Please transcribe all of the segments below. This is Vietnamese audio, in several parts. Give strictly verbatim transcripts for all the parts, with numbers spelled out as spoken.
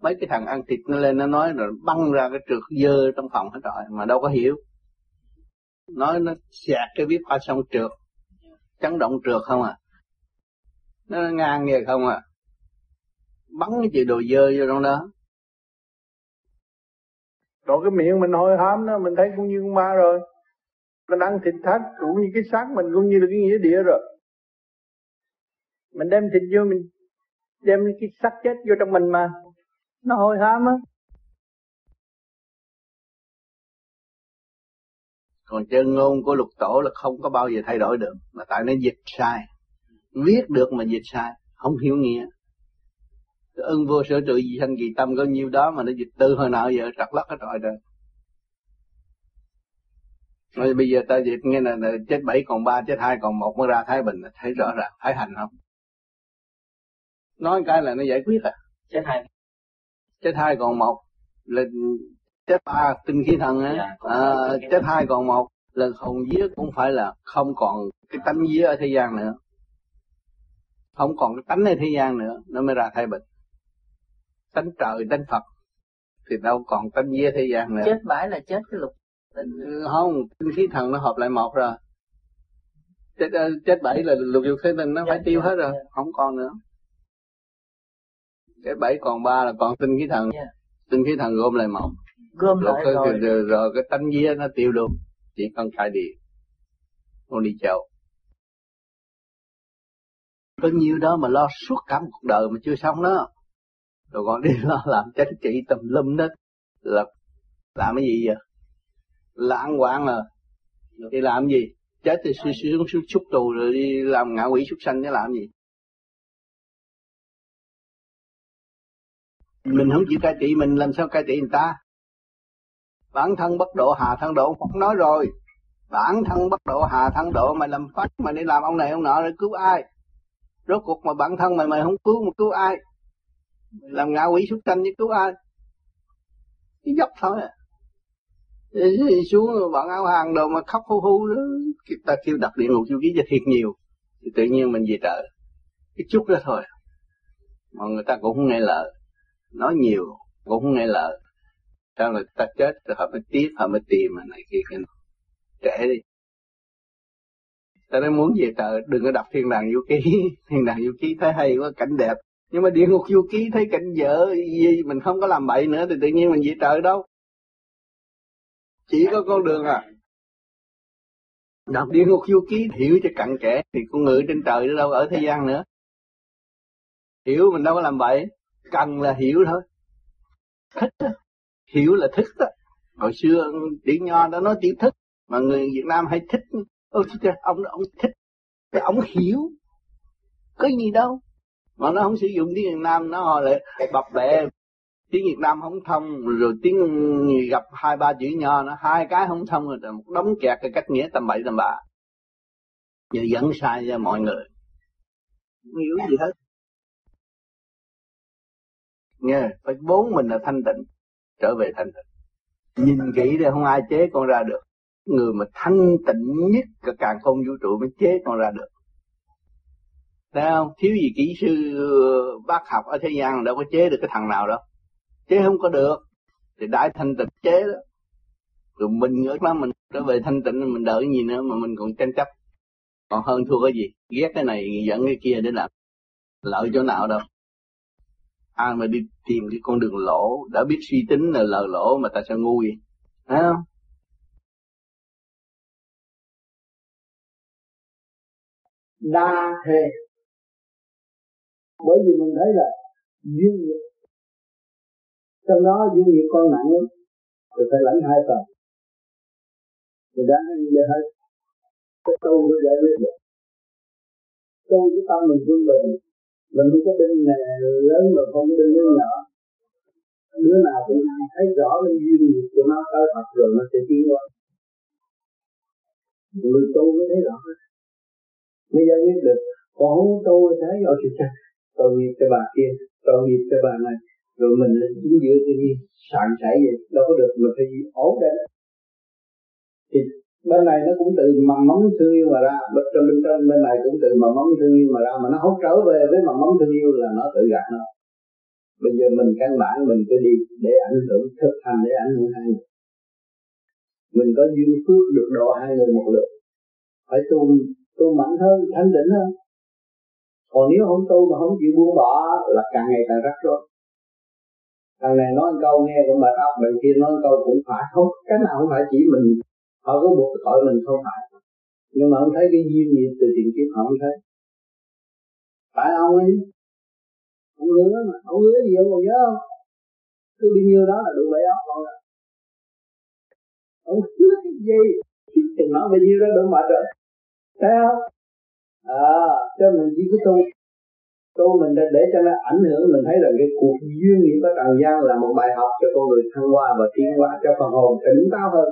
Mấy cái thằng ăn thịt nó lên nó nói rồi băng ra cái trượt dơ trong phòng hết rồi mà đâu có hiểu. Nói nó xẹt cái viết qua sông trượt, chấn động trượt không à, nó ngang nghe không à, bắn cái chuyện đồ dơ vô trong đó. Rồi cái miệng mình hôi hám đó, mình thấy cũng như con ma rồi. Mình ăn thịt thác cũng như cái xác mình, cũng như là cái nghĩa địa rồi. Mình đem thịt vô, mình đem cái xác chết vô trong mình mà, nó hôi hám á. Còn chân ngôn của Lục Tổ là không có bao giờ thay đổi được, mà tại nó dịch sai, viết được mà dịch sai, không hiểu nghĩa. Ưng vô sở trụ di sanh kỳ tâm có nhiêu đó mà nó dịch tư hồi nào giờ trật lắc hết rồi rồi. Rồi bây giờ ta dịch nghe là, là chết bảy còn ba, chết hai còn một mới ra thái bình, thấy rõ ràng, thấy hành không? Nói cái là nó giải quyết à? Chết hai, chết hai còn một là chết ba tinh khí thần á, dạ, à, chết hai còn một là hồn vía cũng phải là không còn cái tánh vía ở thế gian nữa, không còn cái tánh ở thế gian nữa, nó mới ra thái bình. Tánh trời tánh Phật thì đâu còn tánh vía thế gian nữa. Chết bãi là chết cái lục không, tinh khí thần nó hợp lại một rồi. Chết chết bảy là lục dục thế tinh nó phải tiêu hết rồi, không còn nữa. Chết bảy còn ba là còn tinh khí thần, tinh khí thần gom lại một, gom lại rồi, rồi, rồi, rồi cái tánh vía nó tiêu luôn, chỉ còn khai điện, không đi chậu. Có nhiêu đó mà lo suốt cả một cuộc đời mà chưa xong đó, rồi còn đi lo làm chính trị tùm lum đó, là làm cái gì vậy? Là ăn quán à? Đi làm gì? Chết thì suy suy xuống xúc tù rồi đi làm ngạ quỷ súc sanh chứ làm gì? Mình không chịu cai trị mình làm sao cai trị người ta? Bản thân bất độ hà thân độ, Phật nói rồi. Bản thân bất độ hà thân độ, mày làm phát mà đi làm ông này ông nọ để cứu ai? Rốt cuộc mà bản thân mày mày không cứu mà cứu ai? Làm ngạ quỷ súc sanh chứ cứu ai? Cái dốc thôi à. Đi xuống bọn áo hàng đồ mà khóc hu hu đó, ta kêu đặt địa ngục vô ký cho thiệt nhiều, thì tự nhiên mình về trời cái chút đó thôi, mà người ta cũng không nghe lời, nói nhiều cũng không nghe lời. Sao người ta chết rồi họ mới tiếc, họ mới tìm mà này kia kia trễ đi. Ta nói muốn về trời đừng có đọc thiên đàng vô ký. Thiên đàng vô ký thấy hay quá, cảnh đẹp, nhưng mà địa ngục vô ký thấy cảnh dở gì, mình không có làm bậy nữa thì tự nhiên mình về trời đâu. Chỉ có con đường à. Đọc địa ngục vô ký hiểu cho cặn kẽ thì con người trên trời đâu ở thế gian nữa. Hiểu mình đâu có làm bậy, cần là hiểu thôi. Thích đó. Hiểu là thích đó. Hồi xưa tiếng Nho đã nói tiếng thích, mà người Việt Nam hay thích. Ôi ông ông thích, thì ông hiểu, có gì đâu. Mà nó không sử dụng tiếng Việt Nam, nó họ lại bập bẹ. Tiếng Việt Nam không thông, rồi tiếng gặp hai ba chữ Nho, nó hai cái không thông rồi một đống kẹt cái cách nghĩa tầm bậy tầm bạ. Giờ dẫn sai cho mọi người, không hiểu gì hết. Nghe, phải vốn mình là thanh tịnh, trở về thanh tịnh. Nhìn kỹ để không ai chế con ra được. Người mà thanh tịnh nhất cả càn khôn vũ trụ mới chế con ra được. Thấy không? Thiếu gì kỹ sư bác học ở thế gian đâu có chế được cái thằng nào đâu. Chế không có được thì đại thanh tịnh chế đó. Rồi mình ở đó mình trở về thanh tịnh, mình đợi gì nữa mà mình còn tranh chấp. Còn hơn thua cái gì? Ghét cái này dẫn cái kia để làm lợi chỗ nào đâu. Ai mà đi tìm cái con đường lỗ, đã biết suy tính là lờ lỗ mà ta sao ngu vậy? Thấy không? Đa thề. Bởi vì mình thấy là duyên nghiệp, trong đó duyên nghiệp con nặng lắm, rồi phải lãnh hai phần. Thì đáng như vậy hết. Cái tu mới giải quyết được. Tu cái tâm mình vương bình, mình không có đinh lớn mà không có đinh nhỏ. Đứa nào cũng thấy rõ cái duyên nghiệp của nó tới Phật rồi nó sẽ tiến qua. Người tu mới thấy rõ hết, mới giải quyết được. Còn không tu thì thấy ở thì chắc tội nghiệp cho bà kia, tội nghiệp cho bà này, rồi mình chính giữa cái gì sạn sảy vậy, đâu có được, mình phải ổn định. Thì bên này nó cũng từ mầm móng thương yêu mà ra, bên trên bên trên bên này cũng từ mầm móng thương yêu mà ra, mà nó không trở về với mầm móng thương yêu là nó tự gạt nó. Bây giờ mình căn bản mình cứ đi để ảnh hưởng, thực hành để ảnh hưởng hai người. Mình có duyên phước được độ hai người một lượt, phải tu tu mạnh hơn, thanh định hơn. Còn nếu không tu mà không chịu buông bỏ là càng ngày càng rắc rối. Thằng này nói một câu nghe cũng mệt óc, bên kia nói một câu cũng phải, không cái nào không phải chỉ mình, họ có buộc tội mình không phải, nhưng mà không thấy cái duyên nghiệp từ tiền kiếp họ không thấy. Phải ông ấy, ông hứa mà, ông hứa gì ông còn nhớ không? Cứ bao nhiêu đó là đủ bảy óc ông rồi. Ông hứa cái gì? Thì nói bao nhiêu đó đủ mệt rồi. Thấy không? À, cho mình chỉ có tu. Tu mình để cho nó ảnh hưởng, mình thấy rằng cái cuộc duyên nghiệp ở trần gian là một bài học cho con người thăng hoa và tiến hóa, cho phần hồn tỉnh táo hơn.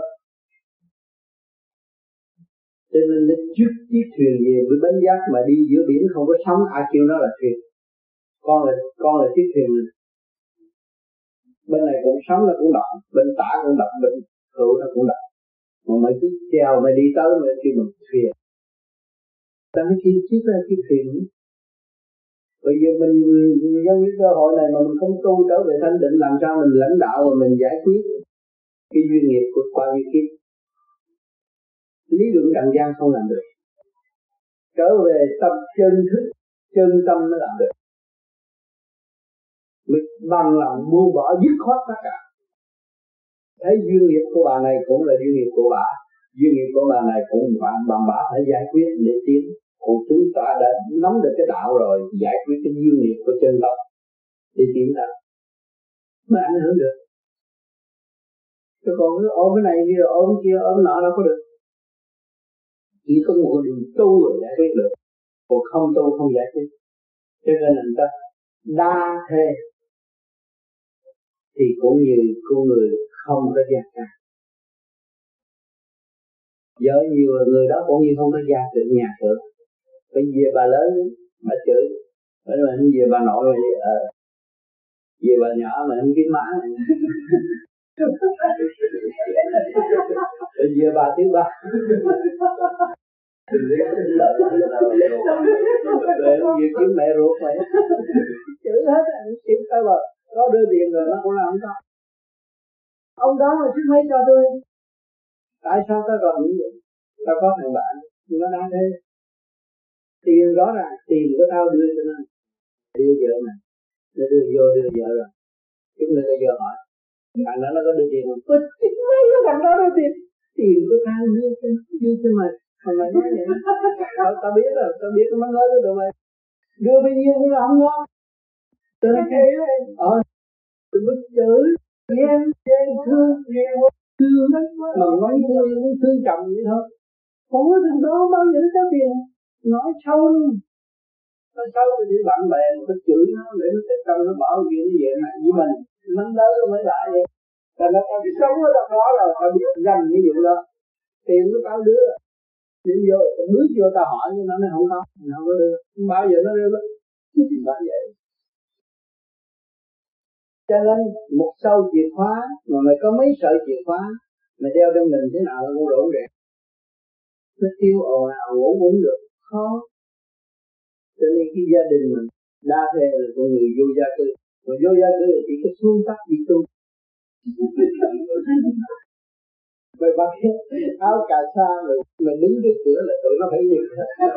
Cho nên nó trước chiếc thuyền về với bến giác mà đi giữa biển không có sóng, ai kêu nó là thuyền. Con là con là chiếc thuyền này. Bên này cũng sóng nó cũng động, bên tả cũng động, bên hữu nó cũng động. Mà mày cứ chèo mày đi tới mày kêu mình thuyền. Ta nói chi chiếc là chiếc thuyền ấy. Bây giờ mình nhân cái cơ hội này mà mình không tu trở về thanh định, làm sao mình lãnh đạo và mình giải quyết cái duyên nghiệp của qua như kiếp. Lý luận trần gian không làm được. Trở về tâm chân thức, chân tâm mới làm được. Mình bằng lòng buông bỏ dứt khoát tất cả. Thấy duyên nghiệp của bà này cũng là duyên nghiệp của bà, duyên nghiệp của bà này cũng bạn bằng bà phải giải quyết để tiến. Còn chúng ta đã nắm được cái đạo rồi, giải quyết cái duyên nghiệp của chân tâm để tiến ra mới ảnh hưởng được. Chứ còn cứ ôm cái này kia ôm cái kia ôm nọ đâu có được. Chỉ có một đường tu rồi giải quyết được, còn không tu không giải quyết. Cho nên là ta đa thê thì cũng như con người không có gia ca. Vợ nhiều người đó cũng như không có gia được nhà cửa. Bây giờ bà lớn bà chửi, bây giờ không về bà nội mà ờ, về bà nhỏ mà không kiếm má này. Bây giờ bà thứ ba. Rồi không về kiếm mẹ ruột mày. Chửi hết rồi, kiếm tới bờ. Có đưa tiền rồi nó cũng là không có. Ông đó mà chứ mấy cho tôi. Tại sao tao còn như vậy? Tao có thằng bạn, nó đang thế. Tiền rõ ràng, tiền của tao đưa cho nó. Đưa vợ này, nó đưa vô đưa vợ rồi. Chúng ta vô hỏi, thằng đó nó có đưa tiền không? Tôi thích mấy cái thằng đó đưa tiền. Tiền của tao đưa cho nó, đưa cho mày. Thằng này nói vậy. Tao, tao biết rồi, tao biết nó nói với tụi mày. Đưa bao nhiêu cũng là không ngon. Tôi nói kệ đấy. Ờ, tôi biết chửi, ghen, ghen thương, ghen thương. Mà nói thương, thương chồng vậy thôi. Không có thằng đó bao giờ nó có tiền. Nói sâu luôn. Nói sâu thì đi bạn bè mà có chửi nó để nó tiếp tâm nó bảo chuyện như vậy này với mình. Nó lớn nó mới lại vậy. Tại nó tao sống ở trong đó rồi, tao biết dành cái vụ đó. Tiền của tao đưa. Đến vô, tao bước vô tao hỏi nhưng nó nói không có. Nó không có đưa. Bao giờ nó đưa đó. Bởi vậy. Cho nên một sâu chìa khóa mà mày có mấy sợi chìa khóa mày đeo trong mình thế nào là cũng rỗng rẽn. Nó tiêu ồn ào ngủ cũng được. Khó. Cho nên cái gia đình mình đa thế là con người vô gia cư. Mà vô gia cư thì chỉ có xuống tắt đi tu. Mày bắt áo cà sa rồi mày đứng trước cửa là tụi nó phải nhìn.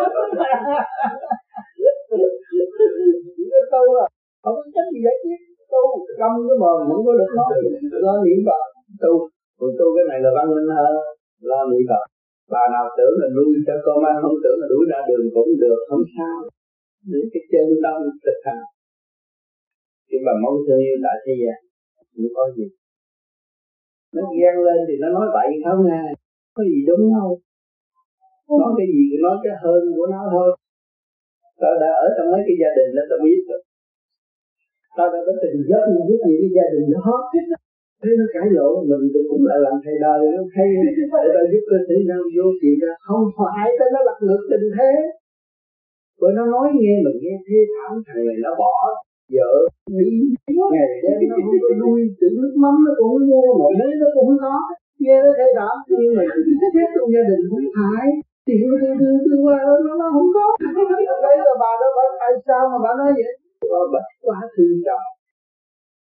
Chỉ có tu à, không có cách gì giải quyết. Tu câm cái mồm không có được nói. Lo niệm Phật tu. Còn tu cái này là văn minh hơn. Lo niệm Phật. Bà nào tưởng là nuôi cho con ăn, không tưởng là đuổi ra đường cũng được, không sao. Đến cái chân tâm thực hành. Khi mà mong thương yêu tại thế gian không có gì. Nó ghen lên thì nó nói bậy không nghe. Có gì đúng không? Nói cái gì thì nói cái hơn của nó thôi. Tao đã ở trong mấy cái gia đình đó tao biết rồi. Tao đã có tình rất giúp những cái gia đình đó. Thế nó cãi lộn mình thì cũng lại làm thầy đời nó hay. Để tao giúp cơ thể nào vô chuyện ra. Không phải tao nó lật ngược tình thế. Bởi nó nói nghe mình nghe thê thảm, thằng này nó bỏ vợ đi ngày đêm nó không có nuôi, tự nước mắm nó cũng không mua, một mấy nó cũng không có. Nghe nó thê thảm, nhưng mà xét trong gia đình không phải. Tiền từ từ từ qua đó nó không có. Đấy là bà đó, bà tại sao mà bà nói vậy? Bà bất quá thương chồng.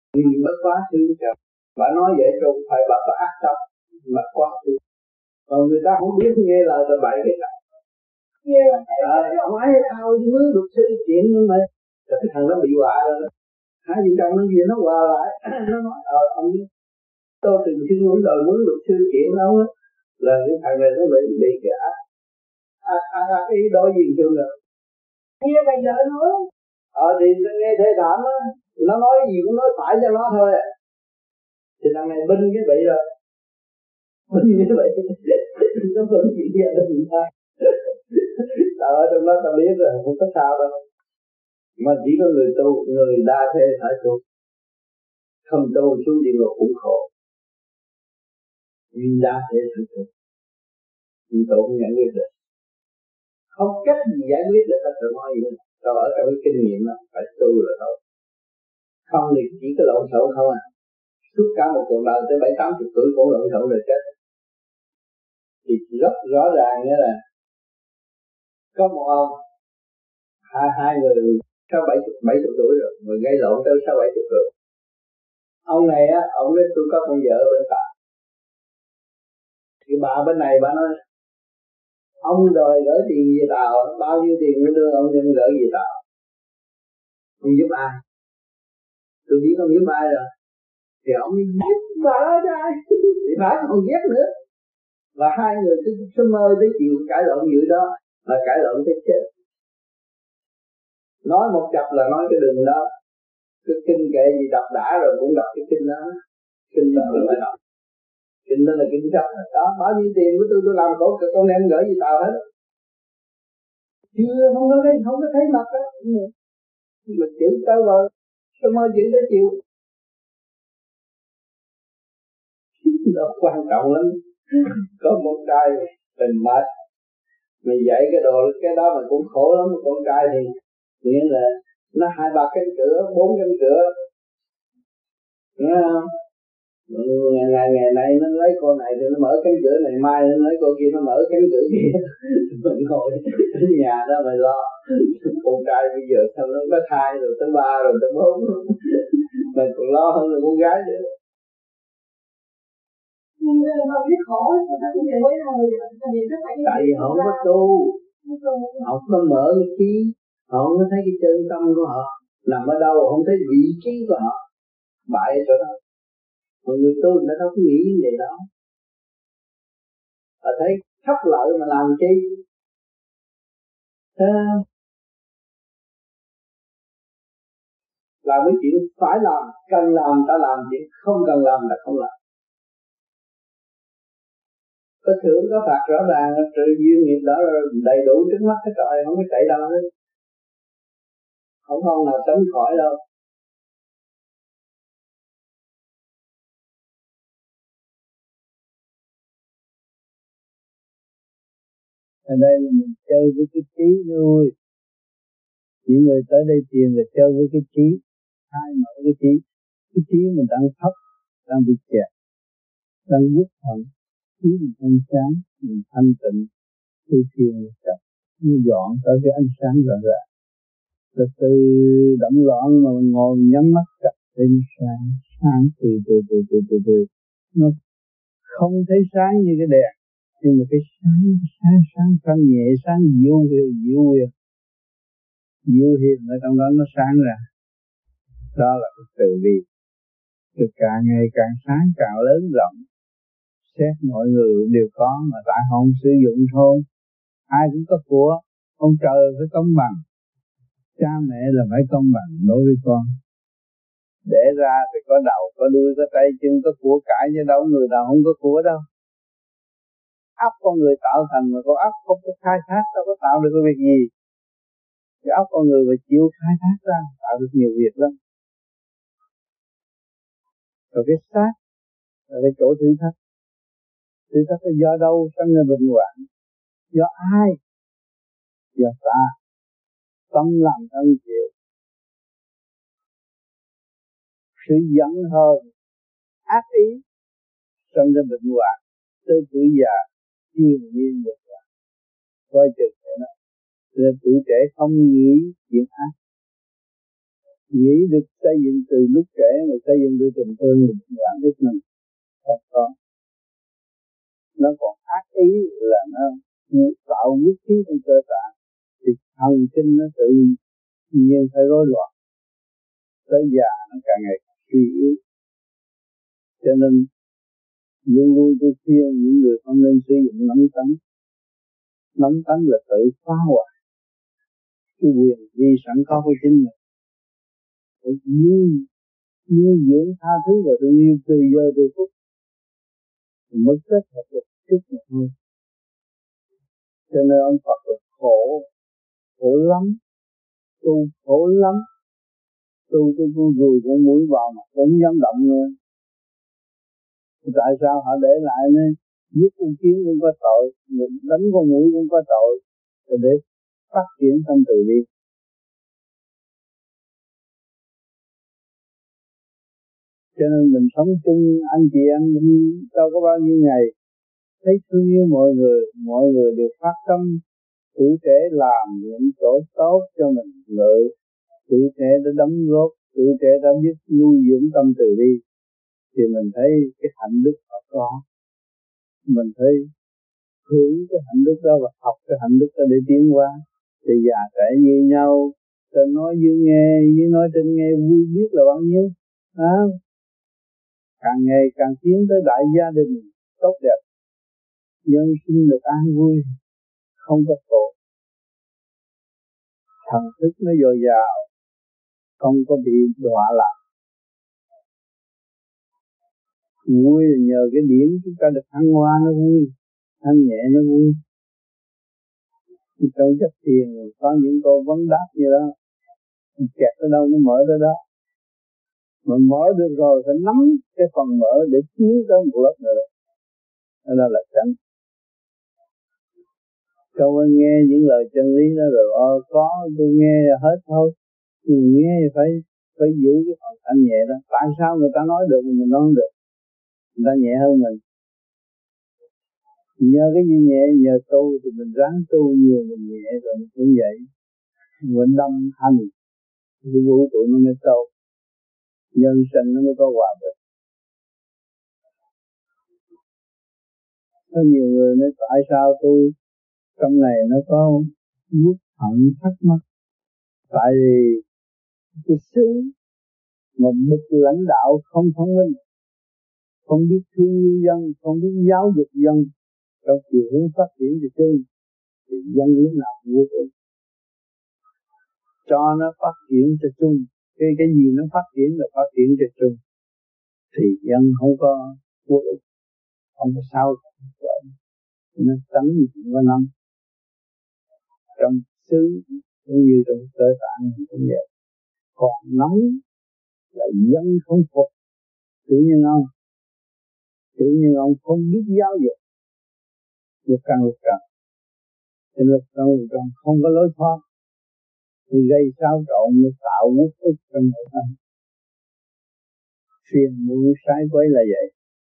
Vì bất quá thứ trời. Bà nói vậy rồi phải bà phải ác tâm. Bất quá thứ. Còn người ta không biết nghe lời rồi bậy cái này. Nghe là ông ấy ao mướn luật sư chuyện nhưng mà cái thằng nó bị họa rồi. Hai vợ chồng nó gì nó hòa lại. Nó nói ờ ông biết. Tôi từng xin muốn đòi mướn luật sư chuyện ông á. Là cái thằng này nó bị bị cái ác. Ác ác ác ý đối gì chưa được. Nghe bây giờ nói. Ờ thì nghe thế đảm á. Nó nói gì cũng nói phải cho nó thôi à. Thì thằng này binh cái vị rồi. Binh cái vị. Nó binh chuyện gia đình người ta. Tao ở trong đó tao biết rồi, không có sao đâu. Mà chỉ có người tu, người đa thế phải tu. Không tu xuống địa ngục cũng khổ. Vì đa thế phải tu. Vì tu không giải quyết được. Không cách gì giải quyết được ta tự nói gì. Tao ở trong cái kinh nghiệm đó, phải tu là thôi. Không thì chỉ có lộn xộn không à. Suốt cả một cuộc đời tới bảy tám chục tuổi cũng lộn xộn rồi chết. Thì rất rõ ràng nghĩa là có một ông hai hai người sáu bảy chục bảy chục tuổi rồi mà gây lộn tới sáu bảy chục tuổi. Ông này á, ông nói tôi có con vợ bên Tàu. Thì bà bên này bà nói ông đòi gửi tiền về Tàu, bao nhiêu tiền mới đưa ông nên gửi về Tàu. Ông giúp ai? Tôi biết ông giúp ai rồi. Thì ông giúp bà đó ai? Thì bà còn ghét nữa. Và hai người cứ cứ mơ tới chiều cãi lộn dữ đó, là cãi lộn tới chết. Nói một chập là nói cái đường đó. Cái kinh kệ gì đọc đã rồi cũng đọc cái kinh đó. Kinh đó là phải đọc. Kinh đó là kinh sách. Đó, bao nhiêu tiền của tôi tôi làm cổ con em gửi gì Tàu hết. Chưa không có thấy không có thấy mặt đó. Mà chữ tới rồi, tôi mơ chữ tới chiều. Đó quan trọng lắm. Có một trai tình mệt. Mình dạy cái đồ cái đó mà cũng khổ lắm. Con trai thì nghĩa là nó hai ba cánh cửa, bốn cánh cửa. Nghe không? Ngày, ngày, ngày nay nó lấy con này thì nó mở cánh cửa này, mai nó lấy con kia nó mở cánh cửa kia. Mình ngồi ở nhà đó mà lo. Con trai bây giờ sao nó có thai rồi tới ba rồi tới bốn. Mình còn lo hơn là con gái nữa. Nhưng mà họ biết khổ, người ta cũng về với họ rồi. Tại vì họ không có tu. Họ không có mở cái trí. Họ không có thấy cái chân tâm của họ nằm ở đâu, không thấy vị trí của họ bại ở chỗ đó. Mà người tu người ta đâu có nghĩ như vậy đó. Họ thấy thất lợi mà làm chi. Thế làm cái chuyện phải làm, cần làm ta làm, chuyện không cần làm là không làm. Có thưởng có phạt rõ ràng, rồi duyên nghiệp đó đầy đủ trước mắt hết rồi, không có chạy đâu hết. Không có nào tránh khỏi đâu. Ở đây là mình chơi với cái trí thôi. Những người tới đây tiền là chơi với cái trí. Hai mở cái trí. Cái trí mình đang thấp, đang bị kẹt, đang dứt hận. Trí mình thanh sáng, mình thanh tịnh. Tôi thiền chậm, nó dọn tới cái ánh sáng rõ ràng. Từ từ đậm loạn mà mình ngồi nhắm mắt chặt lên sáng, sáng từ từ từ từ từ từ. Nó không thấy sáng như cái đèn, nhưng mà cái sáng sáng sáng thanh nhẹ, sáng dịu dịu huyền, dịu hiền ở trong đó nó sáng ra. Đó là cái từ bi. Từ càng ngày càng sáng, càng lớn rộng. Xét mọi người đều có mà tại không sử dụng thôi. Ai cũng có của, ông trời phải công bằng. Cha mẹ là phải công bằng đối với con. Để ra thì có đầu, có đuôi, có tay chân, có của cải chứ đâu người nào không có của đâu. Óc con người tạo thành mà con óc không có khai thác đâu có tạo được cái việc gì. Cái óc con người phải chịu khai thác ra, tạo được nhiều việc lắm. Rồi cái xác là cái chỗ thử thách. Thử thách là do đâu sanh ra bệnh hoạn? Do ai? Do ta. Tâm làm thân chịu. Sự giận hờn, ác ý sanh ra bệnh hoạn. Tới tuổi già thiên nhiên bệnh hoạn. Coi chừng thế nào. Nên tuổi trẻ không nghĩ chuyện ác. nghĩ được xây dựng từ lúc trẻ mà xây dựng từ tình thương làm biết mình không có. Nó còn ác ý là nó tạo huyết khí trong cơ tạng thì thần kinh nó tự nhiên phải rối loạn, tới già nó càng ngày càng suy yếu. Cho nên luôn luôn tôi khuyên những người không nên sử dụng nóng tánh. Nóng tánh là tự phá hoại cái quyền vi sẵn có của chính mình. Phải nuôi nuôi dưỡng tha thứ và thương yêu từ giờ từ phút mới kết hợp được chút một thôi. Cho nên ông Phật là khổ, khổ lắm, tu khổ lắm. Tu tôi tôi vừa con mũi vào mà không dám động nữa. Tại sao họ để lại nên giết con kiến cũng có tội, đánh con mũi cũng có tội, để phát triển tâm từ bi. Cho nên mình sống chung anh chị em mình đâu có bao nhiêu ngày, thấy thương yêu mọi người, mọi người đều phát tâm tuổi trẻ làm những chỗ tốt cho mình lợi, tuổi trẻ đã đóng góp, tuổi trẻ đã biết nuôi dưỡng tâm từ bi, thì mình thấy cái hạnh đức họ có, mình thấy hưởng cái hạnh đức đó và học cái hạnh đức đó để tiến qua. Thì già trẻ như nhau, trên nói dưới nghe, dưới nói trên nghe, vui biết là bao nhiêu, à, càng ngày càng tiến tới đại gia đình tốt đẹp, nhân sinh được an vui, không có khổ, thần thức nó dồi dào, không có bị đọa lạc. Vui là nhờ cái điển chúng ta được thăng hoa nó vui, thanh nhẹ nó vui. Trong chất thiền có những câu vấn đáp như đó, kẹt tới đâu nó mở tới đó. Mà mở được rồi phải nắm cái phần mở để tiến tới một lớp nữa. Đó là tránh. Không có nghe những lời chân lý đó rồi, ờ, có tôi nghe hết thôi. Tôi nghe phải phải giữ cái phần thanh nhẹ đó. Tại sao người ta nói được mà mình nói không được? Người ta nhẹ hơn mình. Nhờ cái gì nhẹ, nhờ tu thì mình ráng tu nhiều, mình nhẹ rồi mình cũng vậy. Mình đâm hành, cái vũ trụ nó mới sâu, nhân sinh nó mới có hòa được. Có nhiều người nói tại sao tôi trong này nó có quốc hận thắc mắc. Tại vì cái xứ một bậc lãnh đạo không thông minh, không biết thương yêu dân, không biết giáo dục dân trong chiều hướng phát triển cho chung, thì dân lúc nào cũng vô ích. Cho nó phát triển cho chung, cái cái gì nó phát triển là phát triển cho chung, thì dân không có vô ích, không có sao cả. Nó tránh cũng có năm trong xứ cũng như trong cơ tạng cũng vậy. Còn nóng là dân không phục, tự nhiên ông tự nhiên ông không biết giáo dục lục căn lục trần, thì lục căn lục trần không có lối thoát, thì gây xáo trộn, nó tạo uất ức trong nội tâm, phiền muộn sai quấy là vậy.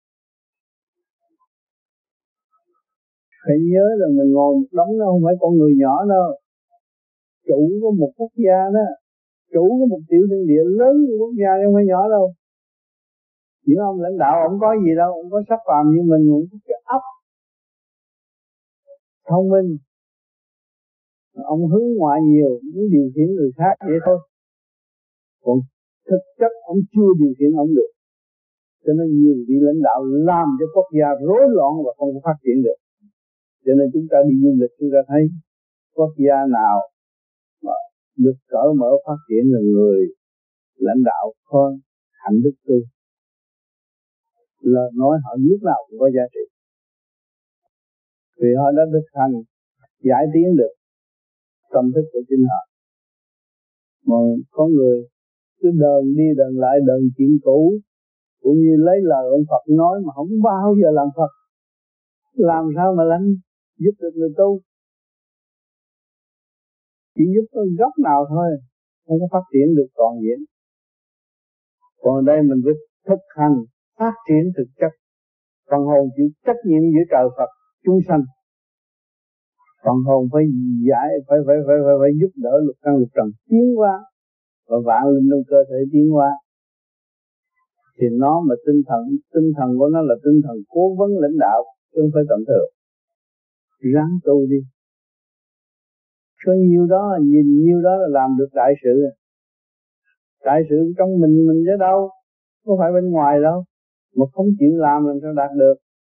Phải nhớ là mình ngồi một đống đó không phải con người nhỏ đâu, chủ của một quốc gia đó, chủ của một tiểu thiên địa lớn của quốc gia không phải nhỏ đâu. Những ông lãnh đạo ông có gì đâu, ông có sắc phàm như mình, ông có cái óc thông minh, ông hướng ngoại nhiều, muốn điều khiển người khác vậy thôi. Còn thực chất ông chưa điều khiển ông được. Cho nên nhiều vị lãnh đạo làm cho quốc gia rối loạn và không có phát triển được. Cho nên chúng ta đi du lịch chúng ta thấy quốc gia nào mà được cởi mở phát triển là người lãnh đạo có hạnh đức tu, lời nói họ lúc nào cũng có giá trị, vì họ đã thực hành giải tiến được tâm thức của chính họ. Mà có người cứ đờn đi đờn lại, đờn chuyện cũ, cũng như lấy lời ông Phật nói mà không bao giờ làm Phật, làm sao mà lãnh giúp được người tu, chỉ giúp có góc nào thôi, không có phát triển được toàn diện. Còn ở đây mình phải thực hành phát triển thực chất, phần hồn chịu trách nhiệm giữa trời Phật chúng sanh, phần hồn phải giải phải phải phải phải, phải giúp đỡ lục căn lục trần tiến qua và vạn linh trong cơ thể tiến hóa. Thì nó mà tinh thần, tinh thần của nó là tinh thần cố vấn lãnh đạo, chứ không phải tầm thường. Ráng tu đi. Có nhiêu đó, nhìn nhiêu đó là làm được đại sự. Đại sự trong mình mình chứ đâu, không phải bên ngoài đâu. Mà không chịu làm làm sao đạt được.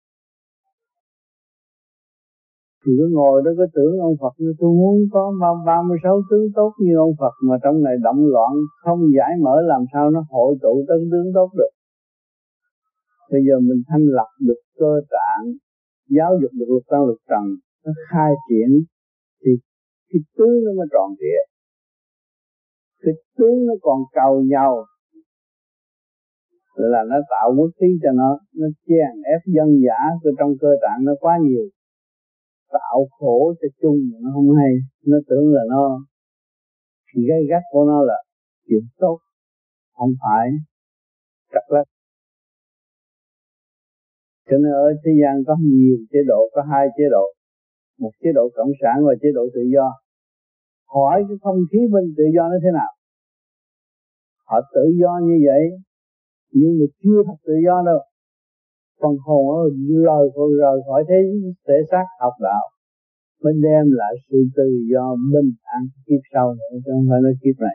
Thì cứ ngồi đó cứ tưởng ông Phật như tôi muốn có ba mươi sáu tướng tốt như ông Phật, mà trong này động loạn không giải mở làm sao nó hội tụ tới tướng tốt được. Bây giờ mình thanh lập được cơ tạng, giáo dục được lục căn lục trần, nó khai triển thì cái tướng nó mới tròn trịa. Cái tướng nó còn cầu nhau là nó tạo quốc khí cho nó, nó chèn ép dân dã của trong cơ tạng nó quá nhiều, tạo khổ cho chung nó không hay. Nó tưởng là nó gây gắt của nó là chuyện tốt, không phải trật lắc. Cho nên ở thế gian có nhiều chế độ, có hai chế độ, một chế độ cộng sản và chế độ tự do. Hỏi cái không khí bên tự do nó thế nào? Họ tự do như vậy nhưng mà chưa thật tự do đâu. Phần hồn nó lời rời khỏi thế thể xác học đạo mới đem lại sự tự do bình an kiếp sau nữa, chứ không phải nói kiếp này.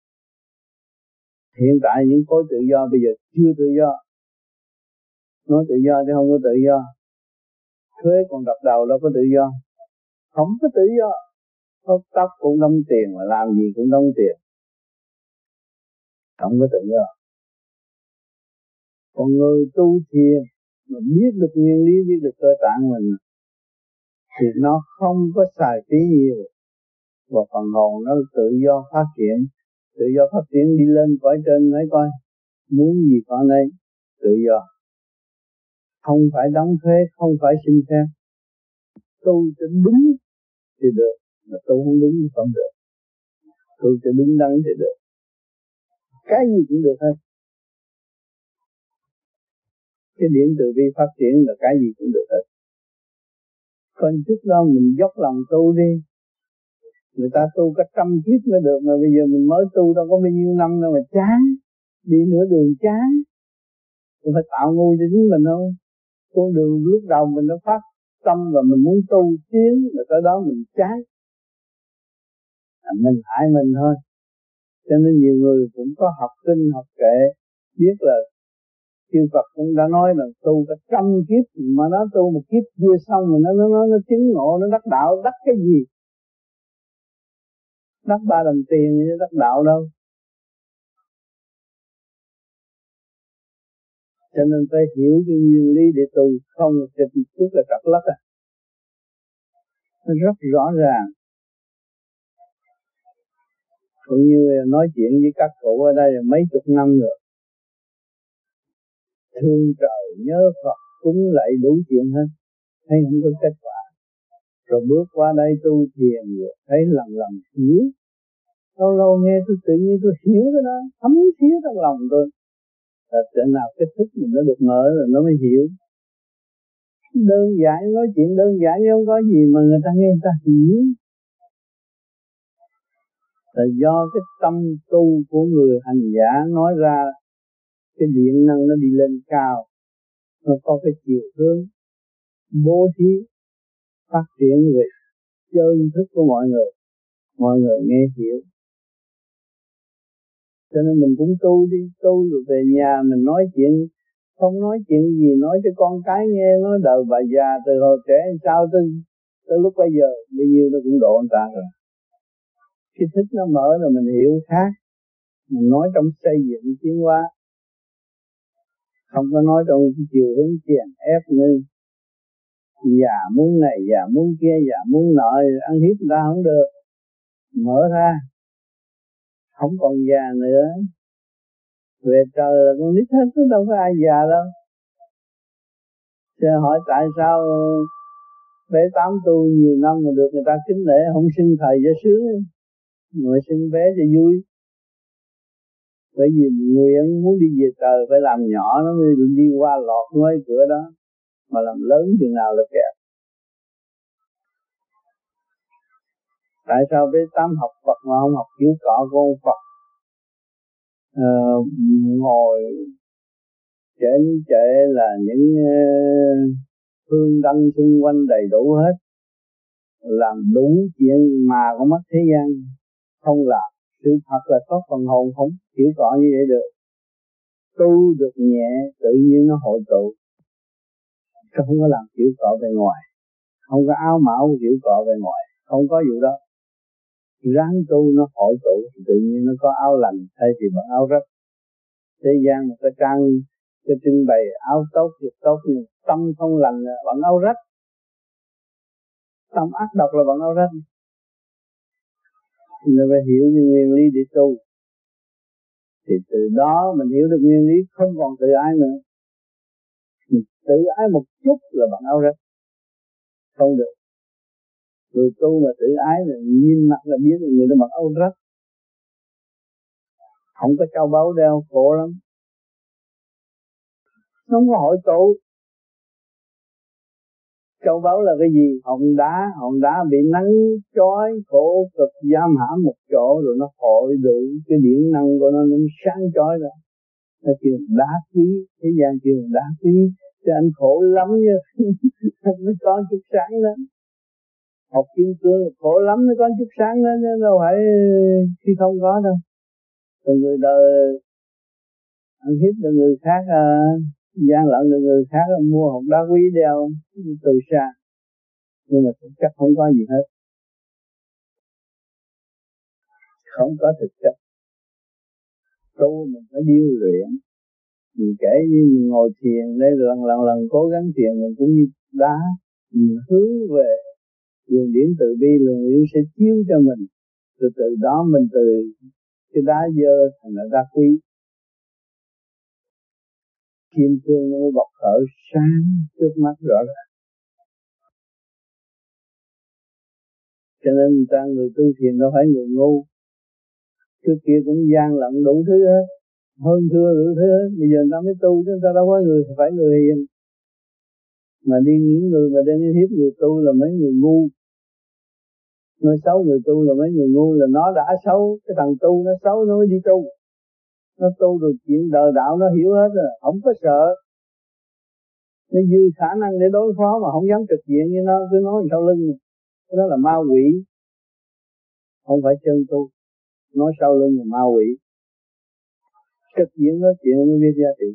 Hiện tại những khối tự do bây giờ chưa tự do. Nói tự do chứ không có tự do. Thuế còn đập đầu đâu có tự do. Không có tự do. Hớt tóc cũng đóng tiền, mà làm gì cũng đóng tiền. Không có tự do. Còn người tu thiền mà biết được nguyên lý, biết được cơ tạng mình thì nó không có xài phí nhiều, và phần hồn nó tự do phát triển. Tự do phát triển đi lên cõi trên nói coi, muốn gì con đây, tự do. Không phải đóng thuế, không phải xin phép. Tu cho đúng thì được, mà tu không đúng thì không được. Tu cho đúng đắn thì được. Cái gì cũng được hết. Cái điện từ bi phát triển là cái gì cũng được hết. Còn trước đó mình dốc lòng tu đi. Người ta tu cả trăm kiếp mới được, mà bây giờ mình mới tu đâu có bao nhiêu năm đâu mà chán. Đi nửa đường chán. Mình phải tạo ngu cho chính mình không? Con đường lúc đầu mình đã phát tâm và mình muốn tu tiến, rồi tới đó mình chán. À, mình hại mình thôi. Cho nên nhiều người cũng có học kinh, học kệ, biết là chư Phật cũng đã nói là tu cả trăm kiếp, mà nó tu một kiếp chưa xong mà nó nó nó, nó chứng ngộ, nó đắc đạo, đắc cái gì? Đắc ba đồng tiền chứ đắc đạo đâu. Cho nên phải hiểu cái nguyên lý để tu, không trực chút là trật lắc à. Nó rất rõ ràng. Cũng như nói chuyện với các cụ ở đây là mấy chục năm rồi. Thương trời nhớ Phật cúng lạy đủ chuyện hết, thấy không có kết quả. Rồi bước qua đây tu thiền rồi thấy lần lần hiểu. Lâu lâu nghe tôi tự nhiên tôi hiểu cái đó, thấm thía trong lòng tôi. Là chỗ nào cái thức mình nó được mở rồi nó mới hiểu. Đơn giản, nói chuyện đơn giản không có gì mà người ta nghe người ta hiểu. Là do cái tâm tu của người hành giả nói ra, cái điện năng nó đi lên cao, nó có cái chiều hướng bố thí phát triển về chân thức của mọi người, mọi người nghe hiểu. Cho nên mình cũng tu đi, tu rồi về nhà mình nói chuyện, không nói chuyện gì nói cho con cái nghe, nói đời bà già từ hồi trẻ sao tới, tới lúc bây giờ bao nhiêu nó cũng độ người ta rồi. Cái thức nó mở rồi mình hiểu khác, mình nói trong xây dựng tiến hóa, không có nói trong cái chiều hướng chèn ép nữa. Già muốn này, già muốn kia, già muốn nọ, ăn hiếp người ta không được. Mở ra, không còn già nữa. Về trời là con nít hết, đâu có ai già đâu. Chứ hỏi tại sao bé tám tu nhiều năm mà được người ta kính lễ, không xưng thầy cho sướng, mà xưng bé cho vui. Bởi vì nguyện muốn đi về trời phải làm nhỏ nó mới đi qua lọt ngay cửa đó, mà làm lớn chừng nào là kẹt. Tại sao bé tám học Phật mà không học kiểu cọ của ông Phật? uh, ngồi trên trệ là những uh, phương đăng xung quanh đầy đủ hết, làm đúng chuyện mà con mắt thế gian không làm. Sự thật là có phần hồn không chịu cọ như vậy được. Tu được nhẹ tự nhiên nó hội tụ, không có làm chịu cọ về ngoài, không có áo mão chịu cọ về ngoài, không có vụ đó. Ráng tu nó hội tụ tự nhiên nó có áo lành thay vì bằng áo rách. Thế gian một cái trang cái trưng bày áo tốt việc tốt, nhưng tâm không lành là bằng áo rách, tâm ác độc là bằng áo rách. Nên phải hiểu những nguyên lý để tu, thì từ đó mình hiểu được nguyên lý, không còn tự ái nữa. Mình tự ái một chút là bằng áo rách, không được. Người tu mà tự ái là nhìn mặt là biết người đó bằng áo rách, không có châu báu đeo khổ lắm. Không có hội tụ. Châu báu là cái gì? Hòn đá, hòn đá bị nắng chói khổ cực giam hãm một chỗ rồi nó hội đủ cái điện năng của nó, nó sáng chói ra. Nó kêu đá quý, thế gian kêu đá quý, cho anh khổ lắm nha. Mới có chút sáng đó. Học kim cương khổ lắm mới có chút sáng đó, chứ đâu phải khi không có đâu. Rồi người đời ăn hiếp được người khác, à, gian lận được người khác, mua hộp đá quý đeo từ xa, nhưng mà chắc không có gì hết, không có thực chất. Tu mình phải điêu luyện. Mình kể như mình ngồi thiền đây, lần lần lần cố gắng thiền, mình cũng như đá, mình hướng về luồng điển từ bi, luồng điển sẽ chiếu cho mình, từ từ đó mình từ cái đá dơ thành là đá quý. Kim cương nó mới bộc khởi sáng trước mắt rõ ràng. Cho nên người ta người tu thiền đâu phải người ngu. Trước kia cũng gian lận đủ thứ hết, hơn thưa đủ thứ hết. Bây giờ người ta mới tu, chứ người ta đâu có người phải người hiền. Mà đi những người mà đang hiếp người tu là mấy người ngu. Nói xấu người tu là mấy người ngu, là nó đã xấu. Cái thằng tu nó xấu nó mới đi tu. Nó tu được chuyện đời đạo nó hiểu hết rồi, không có sợ. Nó dư khả năng để đối phó mà không dám trực diện với nó, cứ nói sau lưng. Cái đó là ma quỷ, không phải chân tu. Nói sau lưng là ma quỷ. Trực diện nói chuyện mới biết giá trị.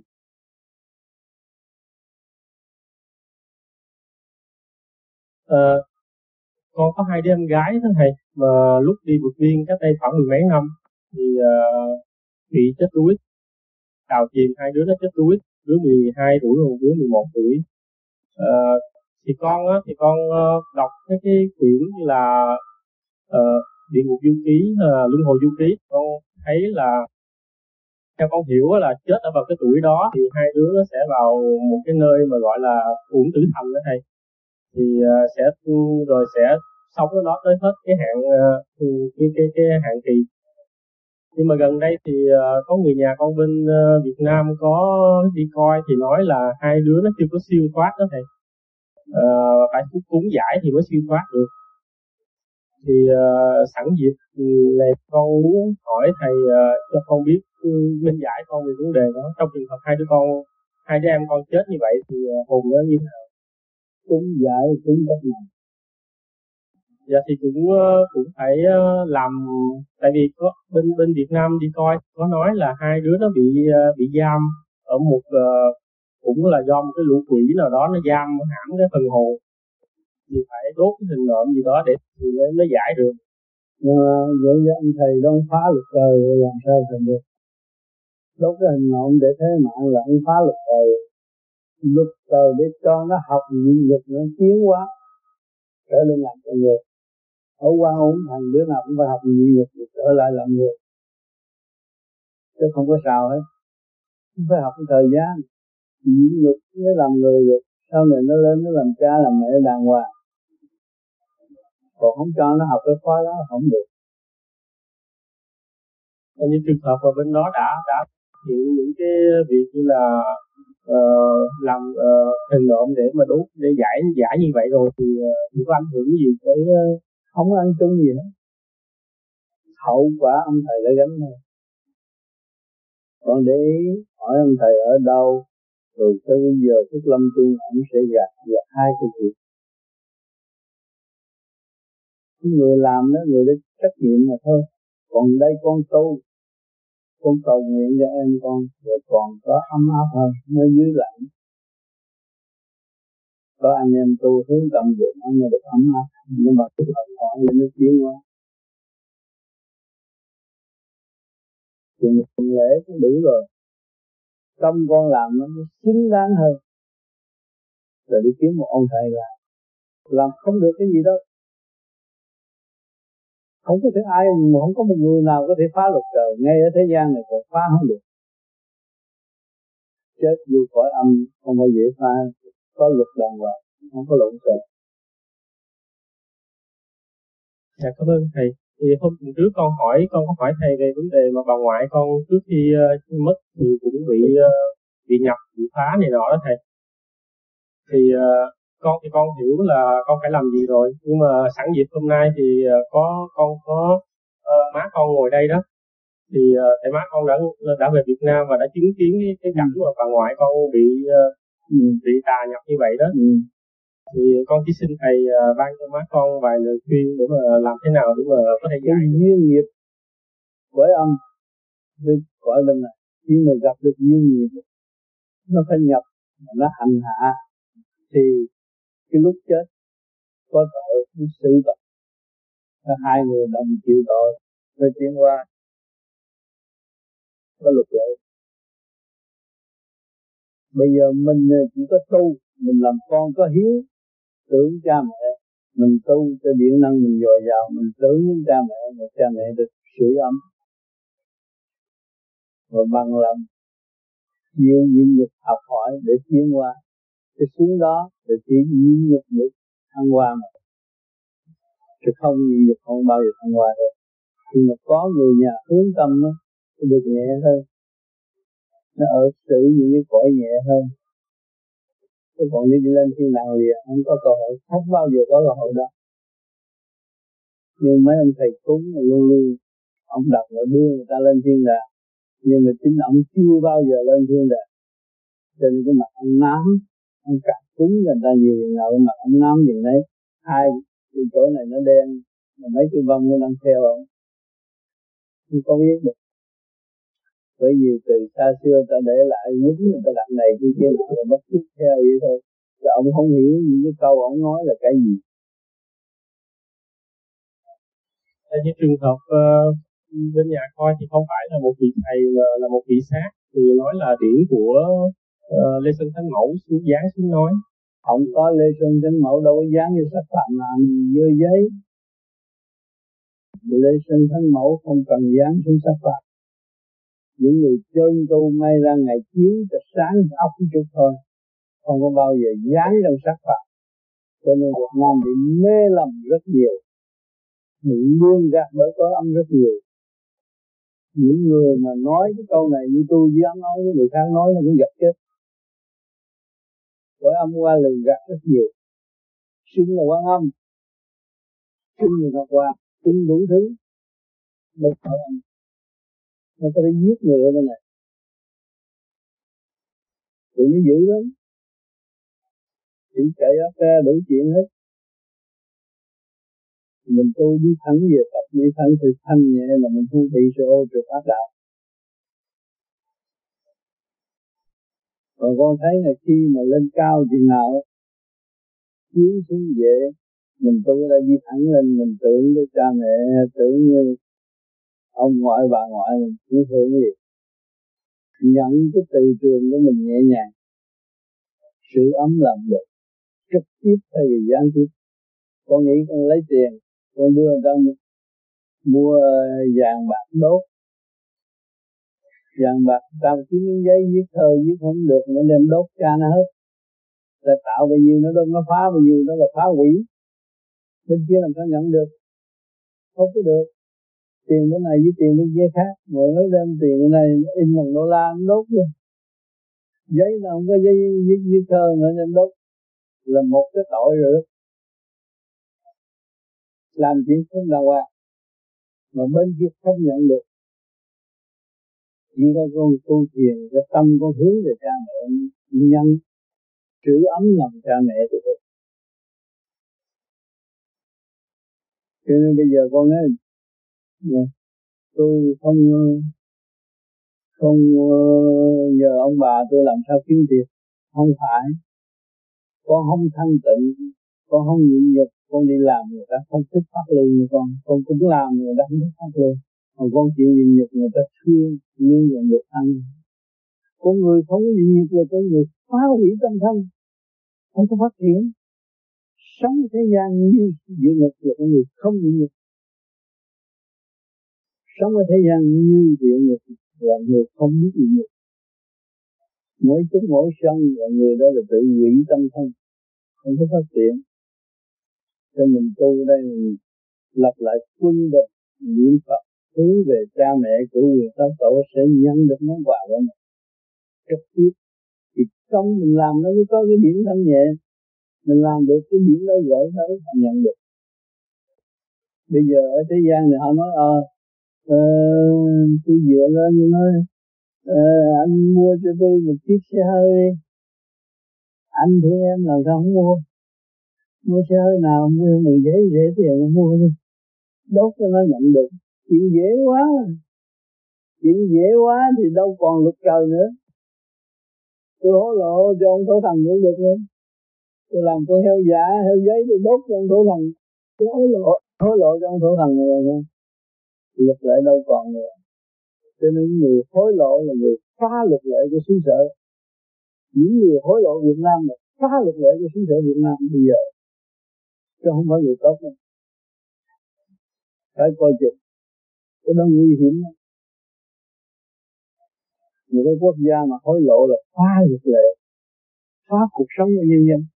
À, con có hai đứa em gái đó thầy, mà lúc đi vượt biên cách đây khoảng mười mấy năm thì uh, bị chết đuối, cào chìm, hai đứa nó chết đuối, đứa mười hai tuổi và đứa mười một tuổi. Uh, thì con á, thì con uh, đọc cái cái quyển như là uh, Địa ngục du ký, uh, Luân hồi du ký, con thấy là theo con hiểu là chết ở vào cái tuổi đó thì hai đứa nó sẽ vào một cái nơi mà gọi là uổng tử thành đó thầy, thì uh, sẽ rồi sẽ sống ở đó tới hết cái hạn uh, cái cái cái hạn kỳ. Nhưng mà gần đây thì uh, có người nhà con bên uh, Việt Nam có đi coi thì nói là hai đứa nó chưa có siêu thoát đó thầy, uh, phải cúng giải thì mới siêu thoát được. Thì uh, sẵn dịp này con muốn hỏi thầy uh, cho con biết uh, minh giải con về vấn đề đó. Trong trường hợp hai đứa con, hai đứa em con chết như vậy thì uh, hồn nó như thế nào? Cúng giải cúng cách nào? Dạ thì cũng cũng phải làm, tại vì có bên bên Việt Nam đi coi có nói là hai đứa nó bị bị giam ở một uh, cũng là do một cái lũ quỷ nào đó nó giam hãm cái phần hồn, thì phải đốt cái hình nộm gì đó để thì nó, nó giải được. Nhưng mà vậy anh thầy don't phá luật trời làm sao thành được? Đốt cái hình nộm để thế mạng là anh phá luật trời. Luật trời để cho nó học nhịn nhục, nó tiến hóa trở lên làm con người. Ở qua ổn thành đứa nào cũng phải học nhịn nhục trở lại làm người, chứ không có sao hết. Không phải học thời gian nhịn nhục mới làm người được. Sau này nó lên nó làm cha làm mẹ đàng hoàng, còn không cho nó học cái khóa đó không được. Còn như trường hợp mà bên đó đã đã hiện những cái việc như là uh, làm uh, hình nộm để mà đốt để giải giải như vậy rồi thì uh, có ảnh hưởng gì tới uh, không có ăn chung gì hết, hậu quả ông thầy đã gánh thôi. Con để ý hỏi ông thầy ở đâu, rồi tới bây giờ Phúc Lâm tu ông sẽ gạt gạt hai cái chuyện. Cái người làm đó, người đó trách nhiệm mà thôi. Còn đây con tu, con cầu nguyện cho em con, rồi còn có ấm áp hơn, nó dưới lạnh. Có anh em tu hướng tâm dụng, anh em được ấm áp, nhưng mà cái thời họ lên nó tiến qua. Thì một tuần lễ cũng đủ rồi. Tâm con làm nó xứng đáng hơn. Rồi đi kiếm một ông thầy làm. Làm không được cái gì đâu. Không có thể ai, mà không có một người nào có thể phá luật trời. Ngay ở thế gian này còn phá không được. Chết vô cõi âm không bao dễ phá. Có luật đàng hoàng, không có lộn xộn. Dạ cảm ơn thầy. Thì hôm trước con hỏi, con có hỏi thầy về vấn đề mà bà ngoại con trước khi uh, mất thì cũng bị uh, bị nhập, bị phá này nọ đó thầy. Thì uh, con thì con hiểu là con phải làm gì rồi, nhưng mà sẵn dịp hôm nay thì uh, có con có uh, má con ngồi đây đó, thì uh, tại má con đã đã về Việt Nam và đã chứng kiến cái, cái cảnh mà bà ngoại con bị uh, ừ. bị tà nhập như vậy đó. Ừ. Thì con chỉ xin thầy uh, ban cho má con vài lời khuyên để mà làm thế nào để mà có thể giải được duyên nghiệp cõi âm, được cõi bên này khi mà gặp được duyên nghiệp nó phải nhập, nó hành hạ thì cái lúc chết có tội nó xử tội, hai người đồng chịu tội về tiến qua có luật lệ. Bây giờ mình chỉ có tu, mình làm con có hiếu tưởng cha mẹ, mình tu cho điện năng mình dồi dào, mình tưởng những cha mẹ, một cha mẹ được sưởi ấm và bằng lòng chịu nhịn nhục học hỏi để tiến qua. Cái xuống đó để chỉ nhịn nhục để thăng hoa mà, chứ không nhịn nhục không bao giờ thăng hoa được. Khi mà có người nhà hướng tâm nó được nhẹ hơn, nó ở xử những cái cõi nhẹ hơn. Chứ còn đi lên thiên đàng liền không có cơ hội, không bao giờ có cơ hội đó. Nhưng mấy ông thầy cúng luôn luôn ông đặt là đưa người ta lên thiên đàng, nhưng mà chính ông chưa bao giờ lên thiên đàng. Cho nên cái mặt ông nám, ông cạp cúng người ta nhiều người nào mặt ông nám gì đấy, hai cái chỗ này nó đen, mà mấy cái vong nó đang theo ông, không có biết được. Bởi vì từ xa xưa ta để lại những người ta đặt này cái kia rồi bắt chước theo vậy thôi. Rồi ông không hiểu những cái câu ông nói là cái gì. Ở những trường hợp uh, bên nhà coi thì không phải là một vị thầy mà là một vị sát, thì nói là điển của uh, Lê Sơn Thánh Mẫu xuống dán xuống nói. Không có Lê Sơn Thánh Mẫu đâu có dán như sắc phạm làm dơ giấy. Lê Sơn Thánh Mẫu không cần dán xuống sắc phạm. Những người chân tu may ra ngày chiếu cho sáng óc chút thôi, không có bao giờ dán trong sắc phạm. Cho nên Việt Nam bị mê lầm rất nhiều, bị luôn gạt bởi có âm rất nhiều. Những người mà nói cái câu này như tôi dám nói với người khác nói là cũng gặp chết. Cõi âm qua lời gạt rất nhiều. Xưng là Quan Âm, xưng là Ngọc Hoàng, xưng đủ thứ. Một cõi âm nó có thể giết người ở bên này. Tụi nó dữ lắm, chỉ chạy áp ra đủ chuyện hết. Mình tu đi thẳng về Phật, đi thẳng từ thanh nhẹ là mình không bị sự ô trượt ác đạo. Còn con thấy là khi mà lên cao chừng nào chiếu xuống dễ, mình tu đã đi thẳng lên, mình tưởng tới cha mẹ, tưởng như ông ngoại bà ngoại mình cứ thương gì. Nhận cái từ trường của mình nhẹ nhàng, sự ấm làm được, trực tiếp thay vì gián tiếp. Con nghĩ con lấy tiền, con đưa người ta mua vàng bạc đốt, vàng bạc tao kiếm miếng giấy viết thơ viết không được, nó đem đốt cha nó hết. Là tạo bao nhiêu nó đâu, nó phá bao nhiêu nó là phá hủy. Bên kia làm sao nhận được? Không có được. Tiền bên này với tiền bên kia khác, mọi người đem tiền bên này in bằng đô la nó đốt luôn. Giấy nào không có giấy viết viết thơ nữa đem đốt là một cái tội rồi đó. Làm chuyện không đàng hoàng mà bên kia không nhận được chỉ có con tu thiền, cái tâm con hướng về cha mẹ, nhân trữ ấm lòng cha mẹ thì được. Cho nên bây giờ con nói tôi không không nhờ ông bà tôi làm sao kiếm tiền, không phải. Con không thanh tịnh, con không nhịn nhục, con đi làm người ta không thích phát lương như con, con cũng làm người ta không thích phát lương. Còn con chịu nhịn nhục người ta thương nhưng mà được ăn. Con người không có nhịn nhục là con người phá hủy tâm thân, không có phát triển. Sống thế gian như địa ngục là con người không nhịn nhục. Sống ở thế gian như địa ngục là người không biết nhịn nhục. Mỗi chút mỗi sân là người đó là tự hủy tâm thân, không có phát triển. Cho mình tu đây mình lập lại quân bình niệm Phật hướng về cha mẹ của người ta tổ sẽ nhận được món quà của mình trực tiếp. Thì công mình làm nó mới có cái điểm thanh nhẹ, mình làm được cái điểm đó gỡ tới họ nhận được. Bây giờ ở thế gian này họ nói ờ à, tôi dựa lên nói à, anh mua cho tôi một chiếc xe hơi đi. Anh thương em làm sao không mua? Mua xe hơi nào mua mình dễ dễ tiền mà mua đi. Đốt cho nó nhận được. Chuyện dễ quá. Chuyện dễ quá thì đâu còn luật trời nữa. Tôi hối lộ cho ông Thổ Thần cũng được nữa. Tôi làm con heo giả, heo giấy tôi đốt cho ông Thổ Thần. Tôi hối lộ, hối lộ cho ông Thổ Thần rồi nha. Luật lệ đâu còn nữa. Cho nên người hối lộ là người phá luật lệ của xứ sở. Những người hối lộ Việt Nam là phá luật lệ của xứ sở Việt Nam bây giờ. Chứ không phải người tốt đâu. Phải coi chừng. Cái đó nguy hiểm lắm. Một cái quốc gia mà hối lộ là phá luật lệ, phá cuộc sống của nhân dân.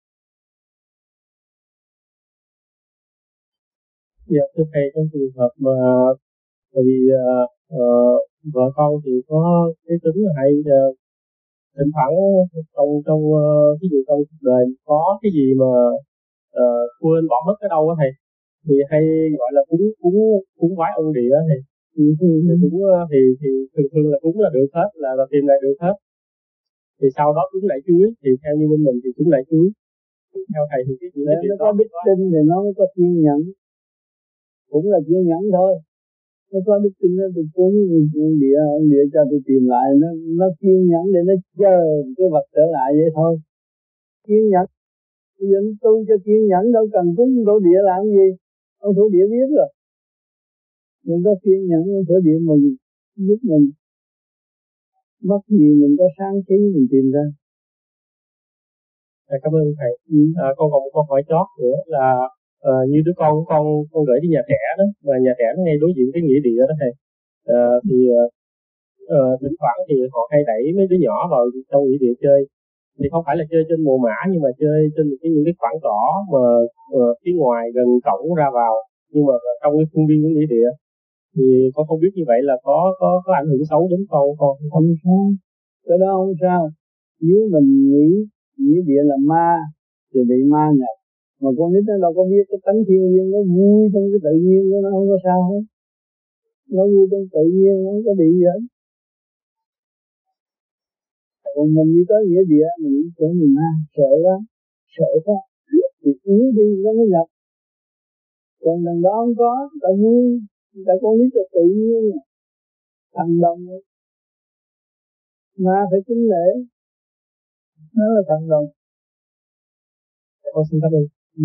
Dạ thưa thầy, trong trường hợp mà bởi vì uh, uh, vợ con thì có cái tính là hay uh, thỉnh thoảng trong trong uh, ví dụ trong cuộc đời có cái gì mà uh, quên bỏ mất cái đâu á thầy, thì hay gọi là cúng cúng cúng vái ông địa á thầy. thì cúng thì thì thường thường là cúng là được hết, là, là tìm lại được hết. Thì sau đó cúng lại chuối, thì theo như bên mình thì cúng lại chuối. Theo thầy thì cái gì nó, nó có biết tin thì nó mới có kiên nhẫn, cũng là kiên nhẫn thôi. Nó có đức tin nó tôi cúng ông địa, ông địa cho tôi tìm lại, nó nó kiên nhẫn để nó chờ cái vật trở lại vậy thôi. Kiên nhẫn, bây giờ tu cho kiên nhẫn đâu cần cúng thổ địa làm gì, ông thổ địa biết rồi. Mình có kiên nhẫn ông thổ địa mình giúp mình, mất gì mình có sáng trí mình tìm ra. À, cảm ơn thầy. Ừ. À, con còn một câu hỏi chót nữa là à, như đứa con của con con gửi đi nhà trẻ đó, mà nhà trẻ nó ngay đối diện cái nghĩa địa đó thầy. À, thì à, thỉnh thoảng thì họ hay đẩy mấy đứa nhỏ vào trong nghĩa địa chơi. Thì không phải là chơi trên mồ mã, nhưng mà chơi trên cái những cái khoảng cỏ mà uh, phía ngoài gần cổng ra vào, nhưng mà trong cái khuôn viên của nghĩa địa. Thì con không biết như vậy là có có có ảnh hưởng xấu đến con con không? Không sao, cái đó không sao. Nếu mình nghĩ nghĩa địa là ma thì bị ma nhập, mà con nít nó đâu có biết cái tánh thiên nhiên, nó vui trong cái tự nhiên của nó, không có sao hết. Nó vui trong tự nhiên, nó không có bị gì hết. Còn mình đi tới nghĩa địa mình nghĩ chỗ mình ma, sợ quá, sợ quá thì yếu đi nó mới nhập. Còn lần đó không có, ta vui, ta con nít là tự nhiên, thành đồng, ma phải kính lễ, nó là thành đồng. Con xin cảm ơn.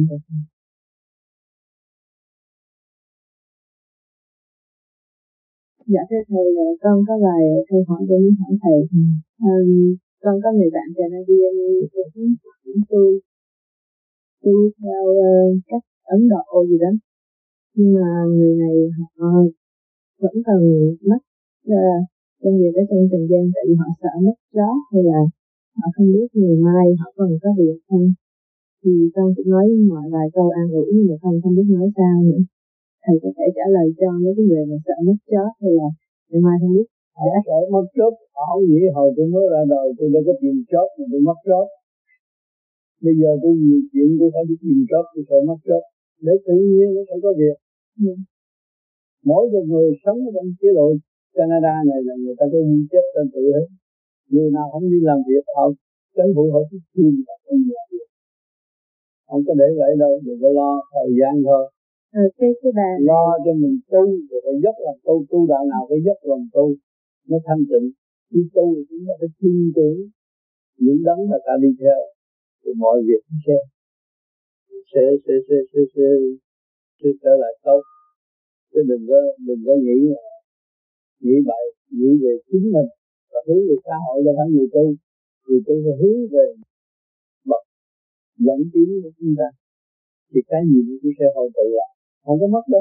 Dạ thưa thầy, con có vài câu hỏi để muốn hỏi thầy. Ừ. À, con có người bạn Canadian cũng tu tu theo uh, cách Ấn Độ gì đó, nhưng mà người này họ vẫn còn mất uh, công việc ở trong trần gian, tại vì họ sợ mất job, hay là họ không biết ngày mai họ còn có việc không. Thì con cũng nói mọi vài câu an ủi, nhưng mà con không biết nói sao nữa. Thầy có thể trả lời cho mấy cái người mà sợ mất job, hay là ngày mai không biết. Họ sợ mất job, họ không nghĩ hồi tôi mới ra đời tôi đâu có tìm job mà tôi mất job. Bây giờ tôi nhiều chuyện tôi phải đi tìm job, tôi sợ mất job. Để tự nhiên nó sẽ có việc. Ừ. Mỗi một người sống trong chế độ Canada này là người ta có ghi chép tên tự hết. Người nào không đi làm việc họ chính phủ họ cứ chuyên vào công việc, không có để vậy đâu, đừng có lo thời gian thôi. À, cái cái bà lo cho mình tu rồi phải dốc lòng tu, tu đạo nào phải dốc lòng tu nó thanh tịnh. Đi tu thì chúng ta phải tin tưởng những đấng mà ta đi theo thì mọi việc sẽ sẽ sẽ sẽ sẽ sẽ, sẽ trở lại tốt. Chứ đừng có đừng có nghĩ nghĩ vậy, nghĩ về chính mình và hướng về xã hội cho phải người tu. Người tu phải hướng về bậc dẫn tiến của chúng ta thì cái gì cũng sẽ hội tụ lại, không có mất đâu.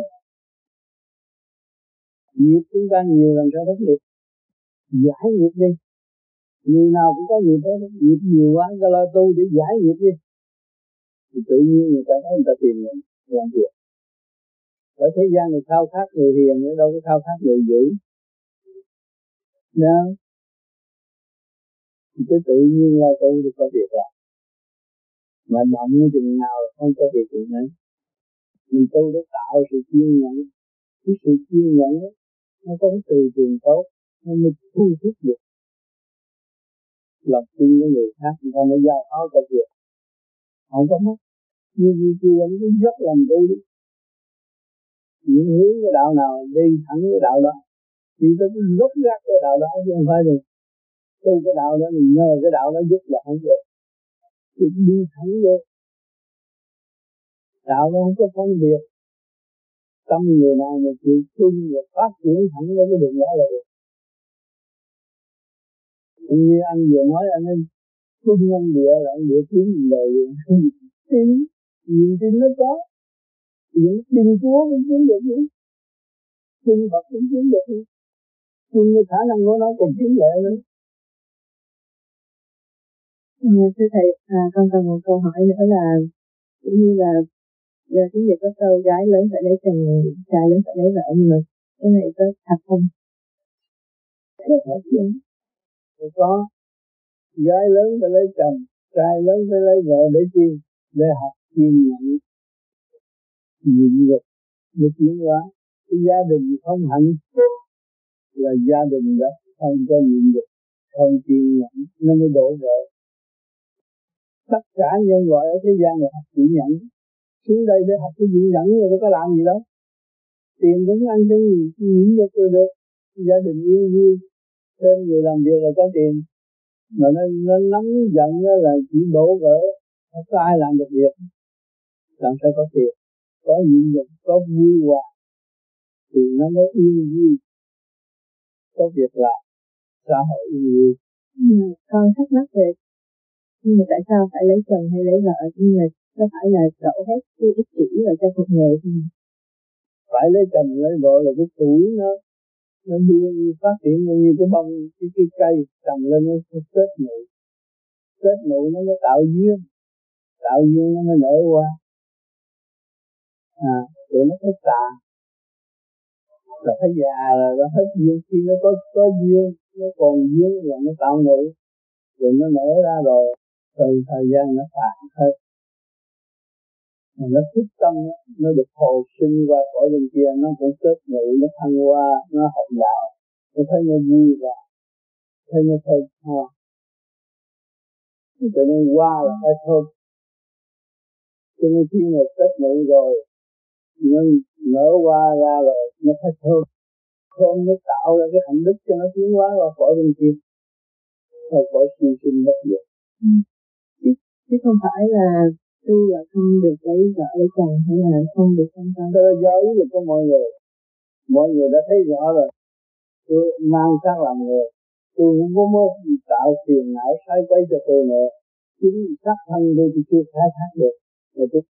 Nghiệp chúng ta nhiều lần sao thất nghiệp, giải nghiệp đi. Người nào cũng có nghiệp đó, nghiệp nhiều quá ta lo tu để giải nghiệp đi thì tự nhiên người ta thấy người ta tìm người làm việc. Ở thế gian người khao khát người hiền, nữa đâu có khao khát người dữ. Đó. Thì cứ tự nhiên lo tu thì có việc làm. Mà động chừng nào không có việc gì nữa. Mình tu để tạo sự kiên nhẫn. Cái sự kiên nhẫn đó, nó có cái từ trường tốt, nó mới thu hút được lòng tin của người khác, người ta mới giao phó cho việc. Không có mất. Như như kia nó cứ rất làm tu đi. Những hướng cái đạo nào đi thẳng cái đạo đó. Chỉ có cái gốc gác cái đạo đó chứ không phải được. Tu cái đạo đó mình nhờ cái đạo đó giúp là không được. Chỉ đi thẳng vô. Đạo nó không có phân biệt. Tâm người nào mà chịu tin và phát triển thẳng với cái đường đó là được. Như anh vừa nói anh ấy tin nhân địa là anh địa tiến đời tin, nhìn tin nó có. Những tin Chúa cũng tiến được nữa. Tin Phật cũng tiến được nữa. Nhưng khả năng của nó còn tiến lệ nữa. Ừ, thưa thầy, à, con còn một câu hỏi nữa là cũng như là giờ tiếng Việt có câu gái lớn phải lấy chồng, trai lớn phải lấy vợ, nhưng mà cái này có thật không? Rất thật chứ. Có gái lớn phải lấy chồng, trai lớn phải lấy vợ để chi? Để học kiên nhẫn, nhịn nhục, để tiến hóa. Cái gia đình không hạnh phúc là gia đình đó không có nhịn nhục, không kiên nhẫn, nó mới đổ vỡ. Tất cả nhân loại ở thế gian là học kiên nhẫn. Xuống đây để học cái kiên nhẫn rồi có làm gì đâu. Tiền cũng ăn cho nhịn nhục rồi được. Gia đình yêu vui, thêm người làm việc là có tiền. Mà nó, nó nóng giận là chỉ đổ vỡ, không có ai làm được việc. Làm sao có tiền, có nhịn nhục, có vui hòa thì nó mới yêu vui, có việc làm, xã hội yêu vui. Ừ, con thắc mắc về nhưng mà tại sao phải lấy chồng hay lấy vợ, nhưng mà có phải là đổ hết cái ích kỷ vào cho một người không? Phải lấy chồng lấy vợ là cái tuổi nó nó đi phát triển như cái bông, cái, cái cây trồng lên nó kết nụ, kết nụ nó mới tạo duyên, tạo duyên nó mới nở qua. À, rồi nó có tà, rồi phải già rồi nó hết duyên, khi nó có có duyên, nó còn duyên là nó tạo nụ, rồi nó nở ra rồi, từ thời gian nó tàn hết. Mà nó thức tâm, nó được hồi sinh qua cõi bên kia, nó cũng kết nụ, nó thăng hoa, nó học đạo, nó thấy nó vui và thấy nó thơm hoa. Cho nên hoa là phải thơm. Cho nên khi mà kết nụ rồi, nó nở hoa ra rồi, nó phải thơm. Thơm nó tạo ra cái hạnh đức cho nó tiến hóa qua cõi bên kia. Rồi cõi siêu sinh bất diệt. Ừ. Chứ, chứ không phải là tu là không được lấy vợ lấy chồng hay là không được sanh con. Đó là do ý lực của mọi người. Mọi người đã thấy rõ rồi. Tôi mang xác làm người. Tôi không có muốn tạo phiền não sai quay cho tôi nữa. Chính xác thân tôi thì chưa khai thác được. Rồi tôi